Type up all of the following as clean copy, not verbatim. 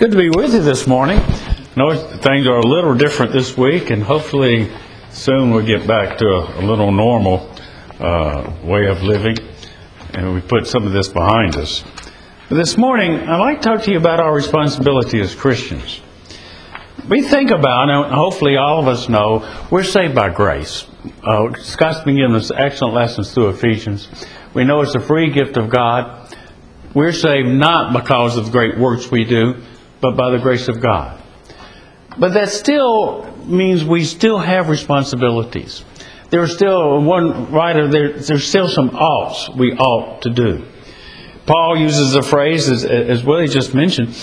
Good to be with you this morning. I know things are a little different this week, and hopefully soon we'll get back to a little normal way of living, and we put some of this behind us. But this morning, I'd like to talk to you about our responsibility as Christians. We think about, and hopefully all of us know, we're saved by grace. Scott's been giving us excellent lessons through Ephesians. We know it's a free gift of God. We're saved not because of the great works we do, but by the grace of God. But that still means we still have responsibilities. There's still one writer, there's still some oughts we ought to do. Paul uses a phrase, as Willie just mentioned,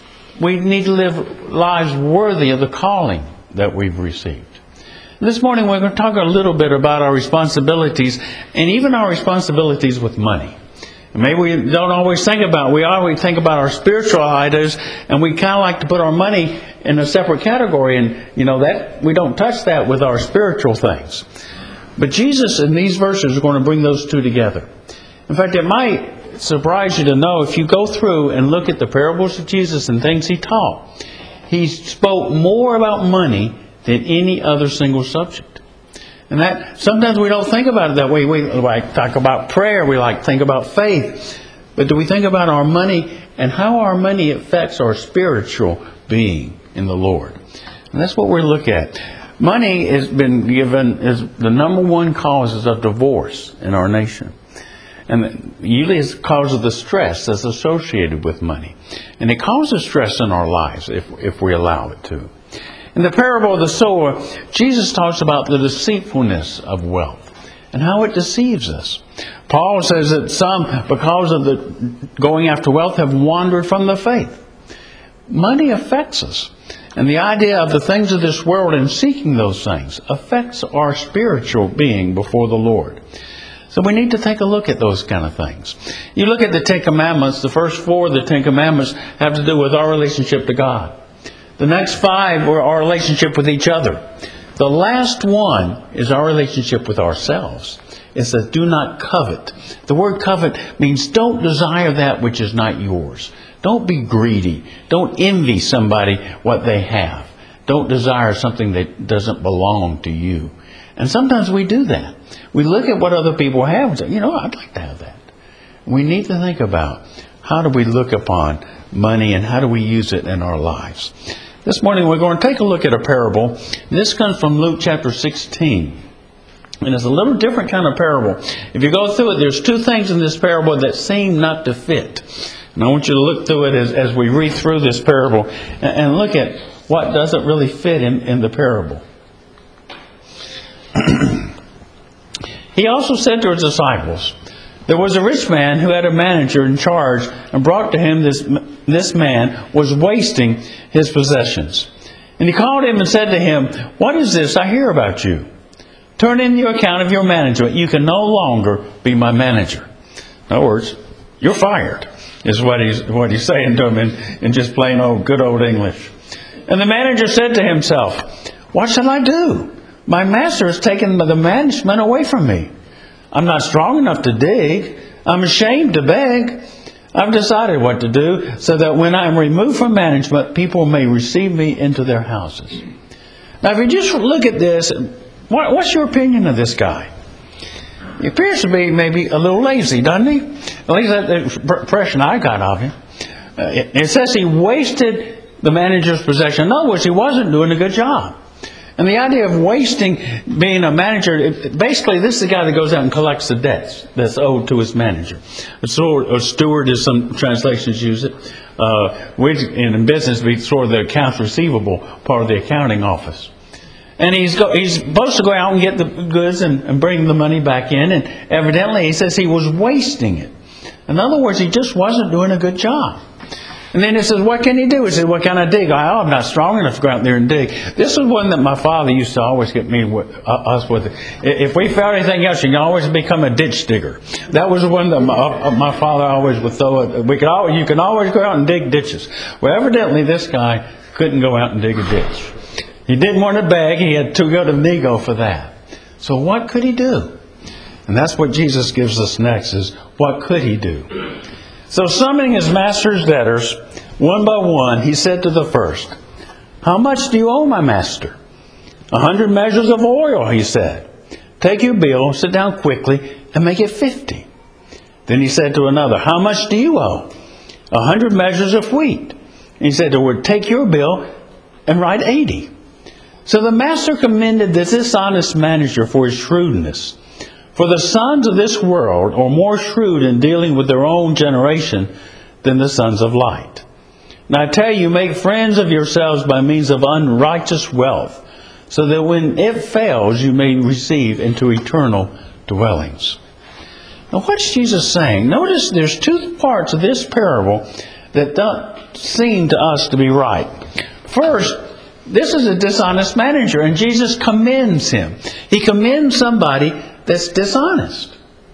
we need to live lives worthy of the calling that we've received. This morning we're going to talk a little bit about our responsibilities, and even our responsibilities with money. Maybe we don't always think about it. We always think about our spiritual items, and we kind of like to put our money in a separate category, and that we don't touch that with our spiritual things. But Jesus in these verses are going to bring those two together. In fact, it might surprise you to know, if you go through and look at the parables of Jesus and things He taught, He spoke more about money than any other single subject. And that sometimes we don't think about it that way. We like talk about prayer, we like think about faith. But do we think about our money and how our money affects our spiritual being in the Lord? And that's what we're looking at. Money has been given as the number one causes of divorce in our nation. And usually it's because of the stress that's associated with money. And it causes stress in our lives if we allow it to. In the parable of the sower, Jesus talks about the deceitfulness of wealth and how it deceives us. Paul says that some, because of the going after wealth, have wandered from the faith. Money affects us. And the idea of the things of this world and seeking those things affects our spiritual being before the Lord. So we need to take a look at those kind of things. You look at the Ten Commandments, the first four of the Ten Commandments have to do with our relationship to God. The next five are our relationship with each other. The last one is our relationship with ourselves. It says, do not covet. The word covet means don't desire that which is not yours. Don't be greedy. Don't envy somebody what they have. Don't desire something that doesn't belong to you. And sometimes we do that. We look at what other people have and say, I'd like to have that. We need to think about how do we look upon money and how do we use it in our lives. This morning we're going to take a look at a parable. This comes from Luke chapter 16. And it's a little different kind of parable. If you go through it, there's two things in this parable that seem not to fit. And I want you to look through it as we read through this parable and look at what doesn't really fit in the parable. He also said to his disciples, there was a rich man who had a manager in charge and brought to him this man was wasting his possessions. And he called him and said to him, what is this I hear about you? Turn in your account of your management. You can no longer be my manager. In other words, you're fired, is what he's saying to him in just plain old good old English. And the manager said to himself, what shall I do? My master has taken the management away from me. I'm not strong enough to dig. I'm ashamed to beg. I've decided what to do so that when I'm removed from management, people may receive me into their houses. Now, if you just look at this, what's your opinion of this guy? He appears to be maybe a little lazy, doesn't he? At least that's the impression I got of him. It says he wasted the manager's possession. In other words, he wasn't doing a good job. And the idea of wasting being a manager, basically this is the guy that goes out and collects the debts that's owed to his manager. A steward, as some translations use it. In business, we sort of the accounts receivable part of the accounting office. And he's supposed to go out and get the goods and bring the money back in. And evidently he says he was wasting it. In other words, he just wasn't doing a good job. And then he says, what can he do? He says, what can I dig? I'm not strong enough to go out there and dig. This is one that my father used to always get us with. If we found anything else, you can always become a ditch digger. That was the one that my father always would throw it. You can always go out and dig ditches. Well, evidently this guy couldn't go out and dig a ditch. He didn't want to beg. He had too good of an ego for that. So what could he do? And that's what Jesus gives us next, is what could he do? So summoning his master's debtors, One by one, he said to the first, "How much do you owe my master?" 100 measures of oil, he said. "Take your bill, sit down quickly, and make it 50. Then he said to another, "How much do you owe?" 100 measures of wheat. And he said to her, "Take your bill and write 80. So the master commended the dishonest manager for his shrewdness. For the sons of this world are more shrewd in dealing with their own generation than the sons of light. Now I tell you, make friends of yourselves by means of unrighteous wealth, so that when it fails, you may receive into eternal dwellings." Now what's Jesus saying? Notice there's two parts of this parable that don't seem to us to be right. First, this is a dishonest manager, and Jesus commends him. He commends somebody that's dishonest.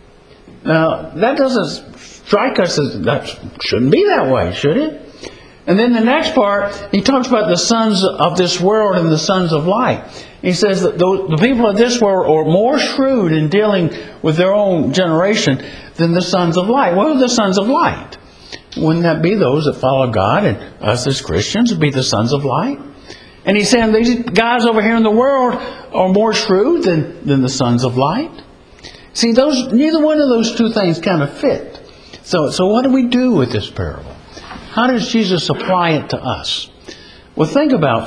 Now, that doesn't strike us as, that shouldn't be that way, should it? And then the next part, he talks about the sons of this world and the sons of light. He says that the people of this world are more shrewd in dealing with their own generation than the sons of light. What are the sons of light? Wouldn't that be those that follow God, and us as Christians would be the sons of light? And he's saying these guys over here in the world are more shrewd than the sons of light. See, neither one of those two things kind of fit. So what do we do with this parable? How does Jesus apply it to us? Well, think about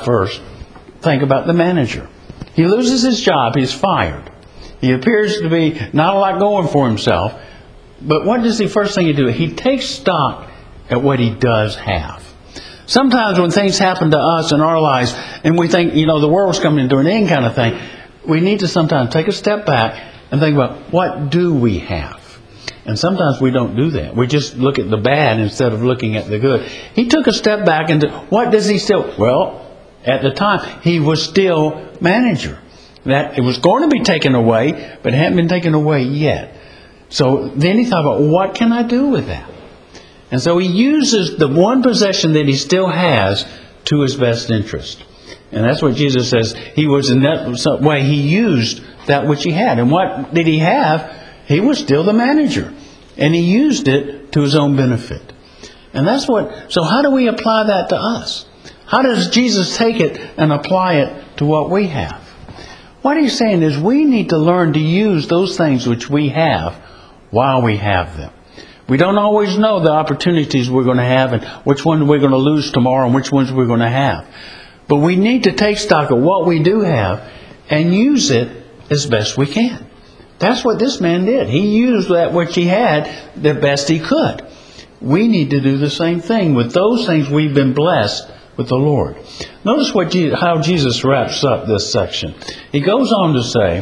the manager. He loses his job. He's fired. He appears to be not a lot going for himself. But what does the first thing he do? He takes stock at what he does have. Sometimes when things happen to us in our lives and we think, the world's coming to an end kind of thing, we need to sometimes take a step back and think about, what do we have? And sometimes we don't do that. We just look at the bad instead of looking at the good. He took a step back and what does he still? Well, at the time, he was still manager. That it was going to be taken away, but it hadn't been taken away yet. So then he thought about, what can I do with that? And so he uses the one possession that he still has to his best interest. And that's what Jesus says. He was in that way, he used that which he had. And what did he have? He was still the manager. And he used it to his own benefit. And so how do we apply that to us? How does Jesus take it and apply it to what we have? What he's saying is we need to learn to use those things which we have while we have them. We don't always know the opportunities we're going to have and which one we're going to lose tomorrow and which ones we're going to have. But we need to take stock of what we do have and use it as best we can. That's what this man did. He used that which he had the best he could. We need to do the same thing with those things we've been blessed with the Lord. Notice how Jesus wraps up this section. He goes on to say,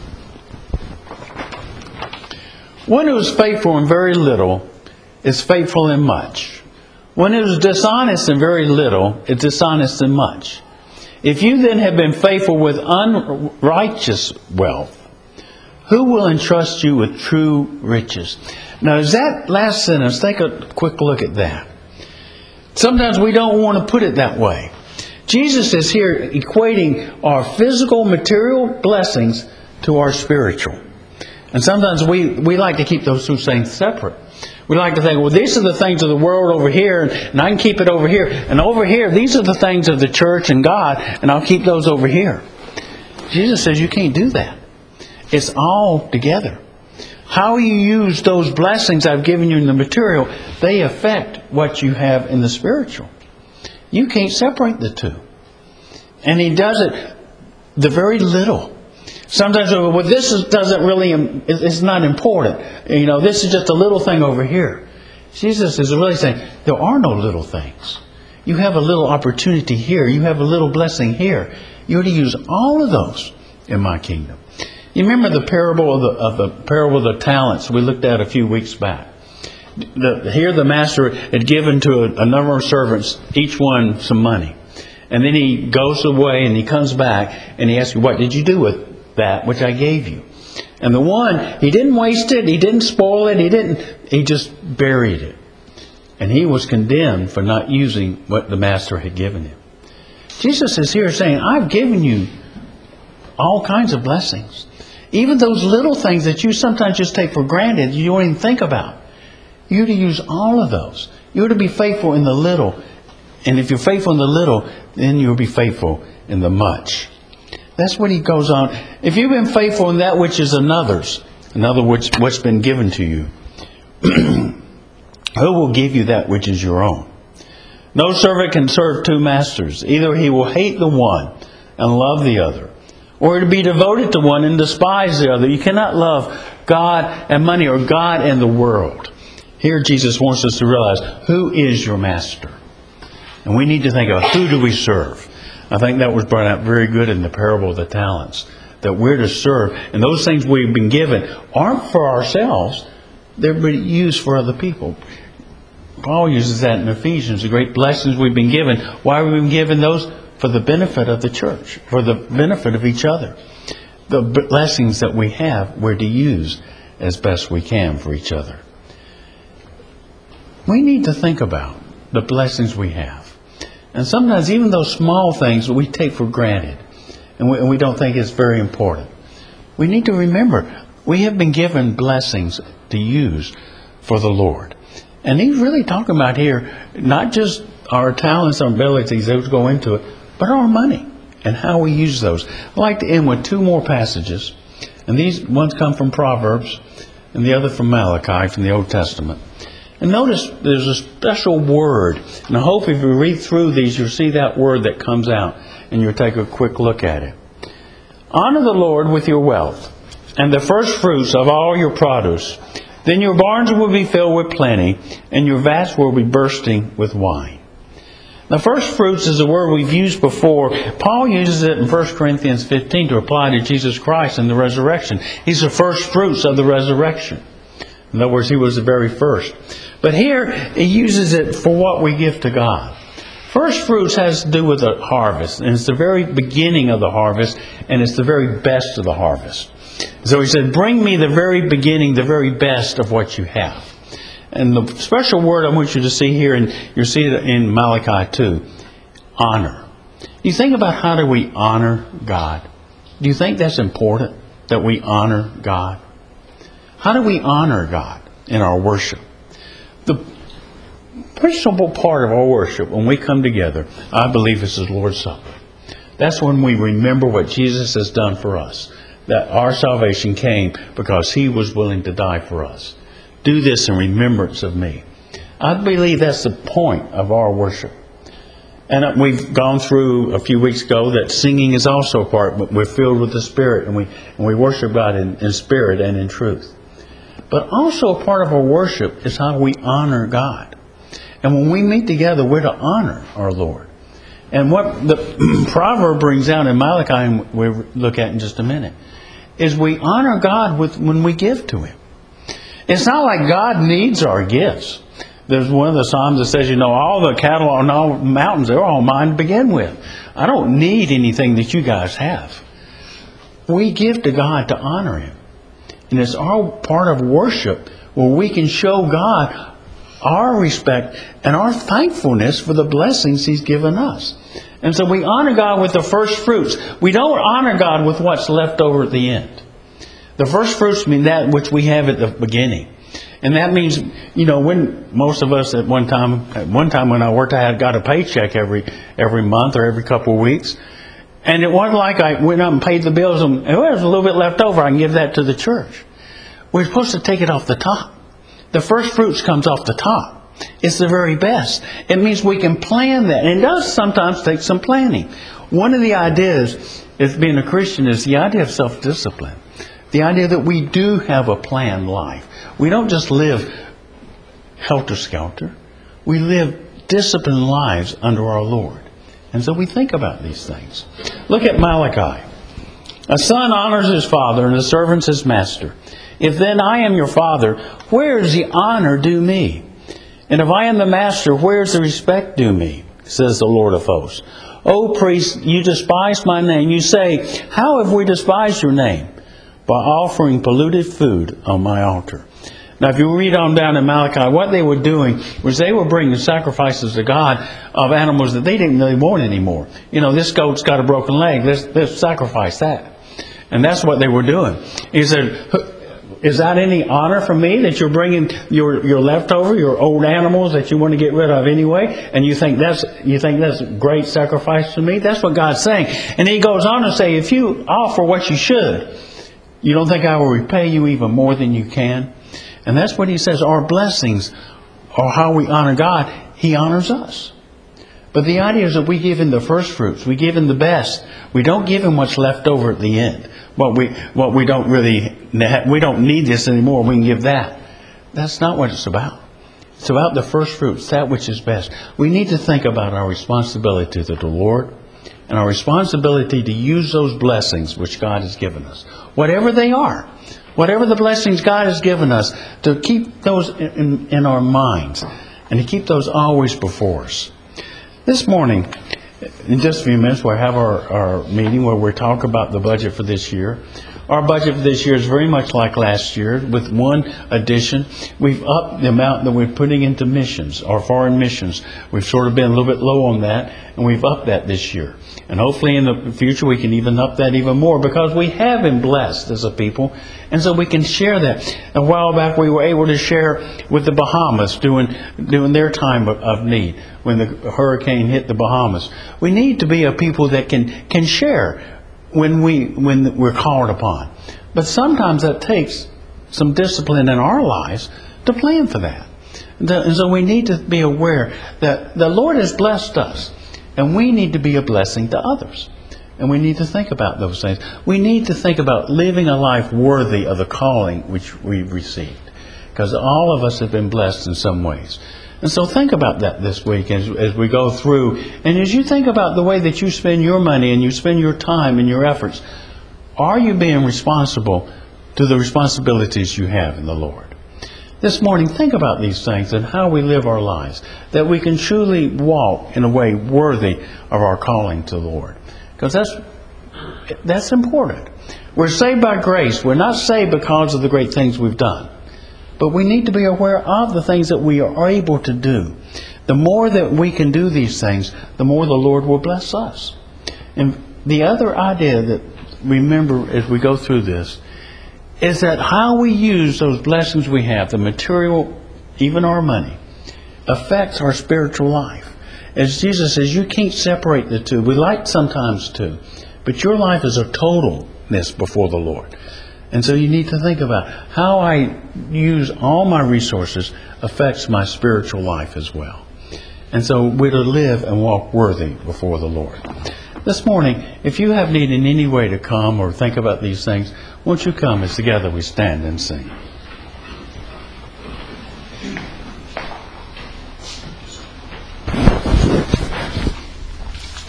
"One who is faithful in very little is faithful in much. One who is dishonest in very little is dishonest in much. If you then have been faithful with unrighteous wealth, who will entrust you with true riches?" Now, is that last sentence, take a quick look at that. Sometimes we don't want to put it that way. Jesus is here equating our physical, material blessings to our spiritual. And sometimes we like to keep those two things separate. We like to think, well, these are the things of the world over here, and I can keep it over here. And over here, these are the things of the church and God, and I'll keep those over here. Jesus says you can't do that. It's all together. How you use those blessings I've given you in the material, they affect what you have in the spiritual. You can't separate the two. And he does it the very little. Sometimes, well, doesn't really, it's not important. This is just a little thing over here. Jesus is really saying, there are no little things. You have a little opportunity here. You have a little blessing here. You're to use all of those in my kingdom. You remember the parable of the talents we looked at a few weeks back. Here the master had given to a number of servants, each one some money. And then he goes away and he comes back and he asks you, what did you do with that which I gave you? And the one, he didn't waste it, he didn't spoil it, he just buried it. And he was condemned for not using what the master had given him. Jesus is here saying, I've given you all kinds of blessings. Even those little things that you sometimes just take for granted, you don't even think about. You're to use all of those. You're to be faithful in the little And if you're faithful in the little, then you'll be faithful in the much. That's what he goes on. If you've been faithful in that which is another's, in other words, what's been given to you, who will give you that which is your own? No servant can serve two masters. Either he will hate the one and love the other, or to be devoted to one and despise the other. You cannot love God and money, or God and the world. Here Jesus wants us to realize, who is your master? And we need to think of, who do we serve? I think that was brought out very good in the parable of the talents, that we're to serve. And those things we've been given aren't for ourselves. They're used for other people. Paul uses that in Ephesians, the great blessings we've been given. Why have we been given those? For the benefit of the church, for the benefit of each other. The blessings that we have, we're to use as best we can for each other. We need to think about the blessings we have. And sometimes even those small things we take for granted, and we don't think it's very important. We need to remember, we have been given blessings to use for the Lord. And he's really talking about here, not just our talents, our abilities, those go into it, but our money and how we use those. I'd like to end with two more passages. And these ones come from Proverbs and the other from Malachi, from the Old Testament. And notice there's a special word. And I hope if you read through these, you'll see that word that comes out. And you'll take a quick look at it. Honor the Lord with your wealth and the first fruits of all your produce. Then your barns will be filled with plenty, and your vats will be bursting with wine. The first fruits is a word we've used before. Paul uses it in 1 Corinthians 15 to apply to Jesus Christ and the resurrection. He's the first fruits of the resurrection. In other words, he was the very first. But here, he uses it for what we give to God. First fruits has to do with the harvest, and it's the very beginning of the harvest, and it's the very best of the harvest. So he said, bring me the very beginning, the very best of what you have. And the special word I want you to see here, and you'll see it in Malachi 2, honor. You think about, how do we honor God? Do you think that's important, that we honor God? How do we honor God in our worship? The principal part of our worship, when we come together, I believe, is the Lord's Supper. That's when we remember what Jesus has done for us. That our salvation came because He was willing to die for us. Do this in remembrance of me. I believe that's the point of our worship. And we've gone through a few weeks ago that singing is also a part, but we're filled with the Spirit, and we worship God in spirit and in truth. But also a part of our worship is how we honor God. And when we meet together, we're to honor our Lord. And what the proverb brings out in Malachi, and we'll look at in just a minute, is we honor God when we give to Him. It's not like God needs our gifts. There's one of the Psalms that says, all the cattle on all mountains, they're all mine to begin with. I don't need anything that you guys have. We give to God to honor Him. And it's our part of worship where we can show God our respect and our thankfulness for the blessings He's given us. And so we honor God with the first fruits. We don't honor God with what's left over at the end. The first fruits mean that which we have at the beginning. And that means, when most of us at one time when I worked, I got a paycheck every month or every couple of weeks. And it wasn't like I went up and paid the bills and there was a little bit left over. I can give that to the church. We're supposed to take it off the top. The first fruits comes off the top. It's the very best. It means we can plan that. And it does sometimes take some planning. One of the ideas as being a Christian is the idea of self-discipline. The idea that we do have a planned life. We don't just live helter-skelter. We live disciplined lives under our Lord. And so we think about these things. Look at Malachi. A son honors his father and a servant his master. If then I am your father, where is the honor due me? And if I am the master, where is the respect due me? Says the Lord of hosts. O priest, you despise my name. You say, how have we despised your name? By offering polluted food on my altar. Now, if you read on down in Malachi, what they were doing was they were bringing sacrifices to God of animals that they didn't really want anymore. This goat's got a broken leg. Let's sacrifice that. And that's what they were doing. He said, Is that any honor for me that you're bringing your leftover, your old animals that you want to get rid of anyway, and you think that's great sacrifice to me? That's what God's saying. And He goes on to say, if you offer what you should, you don't think I will repay you even more than you can? And that's what He says. Our blessings are how we honor God. He honors us. But the idea is that we give Him the first fruits. We give Him the best. We don't give Him what's left over at the end. What we don't really, we don't need this anymore. We can give that. That's not what it's about. It's about the first fruits, that which is best. We need to think about our responsibility to the Lord and our responsibility to use those blessings which God has given us, whatever they are. Whatever the blessings God has given us, to keep those in our minds and to keep those always before us. This morning, in just a few minutes, we'll have our meeting where we'll talk about the budget for this year. Our budget for this year is very much like last year, with one addition. We've upped the amount that we're putting into missions, our foreign missions. We've sort of been a little bit low on that, and we've upped that this year. And hopefully in the future we can even up that even more, because we have been blessed as a people, and so we can share that. A while back we were able to share with the Bahamas during their time of need, when the hurricane hit the Bahamas. We need to be a people that can share when we're called upon. But sometimes that takes some discipline in our lives to plan for that. And so we need to be aware that the Lord has blessed us, and we need to be a blessing to others. And we need to think about those things. We need to think about living a life worthy of the calling which we've received, because all of us have been blessed in some ways. And so think about that this week as we go through. And as you think about the way that you spend your money and you spend your time and your efforts, are you being responsible to the responsibilities you have in the Lord? This morning, think about these things and how we live our lives, that we can truly walk in a way worthy of our calling to the Lord. Because that's important. We're saved by grace. We're not saved because of the great things we've done. But we need to be aware of the things that we are able to do. The more that we can do these things, the more the Lord will bless us. And the other idea that remember as we go through this is that how we use those blessings we have, the material, even our money, affects our spiritual life. As Jesus says, you can't separate the two. We like sometimes to, but your life is a totalness before the Lord. And so you need to think about how I use all my resources affects my spiritual life as well. And so we're to live and walk worthy before the Lord. This morning, if you have need in any way to come or think about these things, won't you come as together we stand and sing.